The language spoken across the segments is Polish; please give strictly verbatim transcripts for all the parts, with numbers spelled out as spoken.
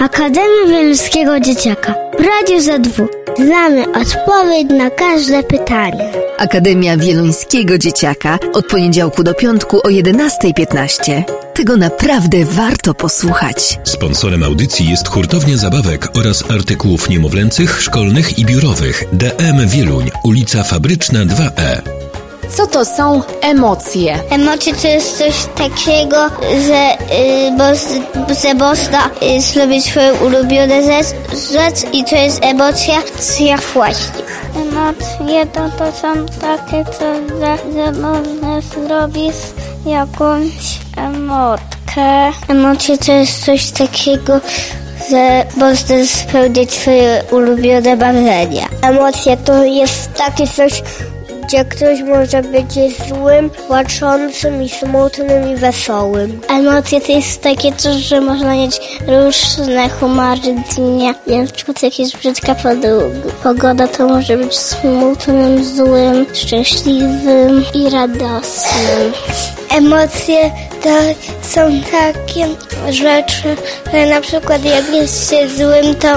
Akademia Wieluńskiego Dzieciaka w Radiu Z W. Znamy odpowiedź na każde pytanie. Akademia Wieluńskiego Dzieciaka od poniedziałku do piątku o jedenasta piętnaście. Tego naprawdę warto posłuchać. Sponsorem audycji jest Hurtownia Zabawek oraz artykułów niemowlęcych, szkolnych i biurowych. D M Wieluń, ulica Fabryczna dwa E. Co to są emocje? Emocje to jest coś takiego, że, yy, boss, że można yy, zrobić swoje ulubione rzecz, rzecz i to jest emocja właśnie. Emocje to, to są takie coś, że, że można zrobić jakąś emotkę. Emocje to jest coś takiego, że można spełnić swoje ulubione marzenia. Emocje to jest takie coś, gdzie ktoś może być złym, płaczącym i smutnym i wesołym. Emocje to jest takie coś, że można mieć różne humory dnia. Na przykład jak jest brzydka pogoda, to może być smutnym, złym, szczęśliwym i radosnym. Emocje to są takie rzeczy, że na przykład jak jest się złym, to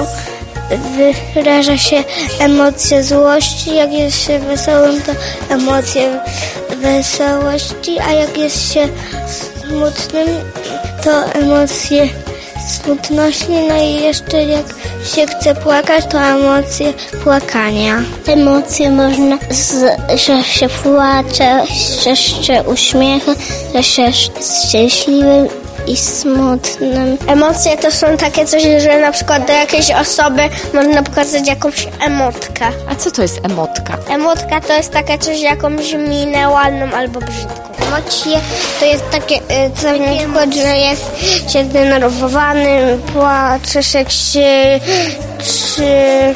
wyraża się emocje złości, jak jest się wesołym, to emocje wesołości, a jak jest się smutnym, to emocje smutności, no i jeszcze jak się chce płakać, to emocje płakania. Emocje można, z, że się płacze, że się uśmiecha, że się jest szczęśliwym i smutnym. Emocje to są takie coś, że na przykład do jakiejś osoby można pokazać jakąś emotkę. A co to jest emotka? Emotka to jest takie coś, jakąś minę ładną albo brzydką. Emocje to jest takie coś, na przykład, że jest się zdenerwowany, płaczesz, jak się... Czy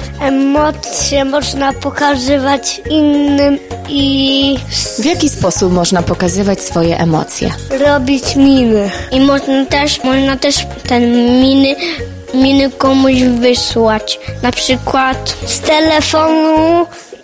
emocje można pokazywać innym i... W jaki sposób można pokazywać swoje emocje? Robić miny. I można też, można też ten miny, miny komuś wysłać. Na przykład z telefonu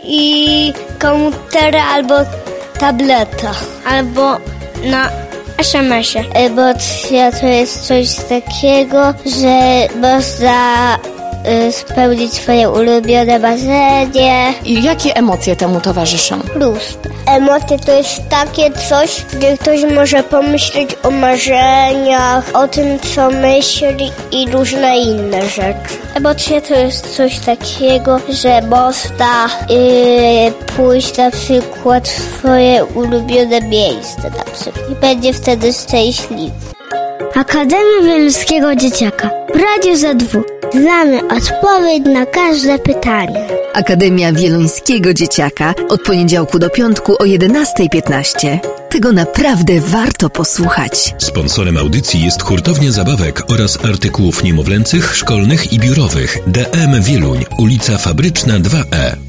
i komputera albo tableta. Albo na es em esie. Emocja to jest coś takiego, że można spełnić swoje ulubione marzenie. I jakie emocje temu towarzyszą? Różne. Emocje to jest takie coś, gdzie ktoś może pomyśleć o marzeniach, o tym, co myśli i różne inne rzeczy. Emocje to jest coś takiego, że można yy, pójść na przykład w swoje ulubione miejsce na przykład i będzie wtedy szczęśliwy. Akademia Wieluńskiego Dzieciaka w Radiu Z W. Znamy odpowiedź na każde pytanie. Akademia Wieluńskiego Dzieciaka od poniedziałku do piątku o jedenasta piętnaście. Tego naprawdę warto posłuchać. Sponsorem audycji jest Hurtownia Zabawek oraz artykułów niemowlęcych, szkolnych i biurowych. D M Wieluń, ulica Fabryczna dwa E.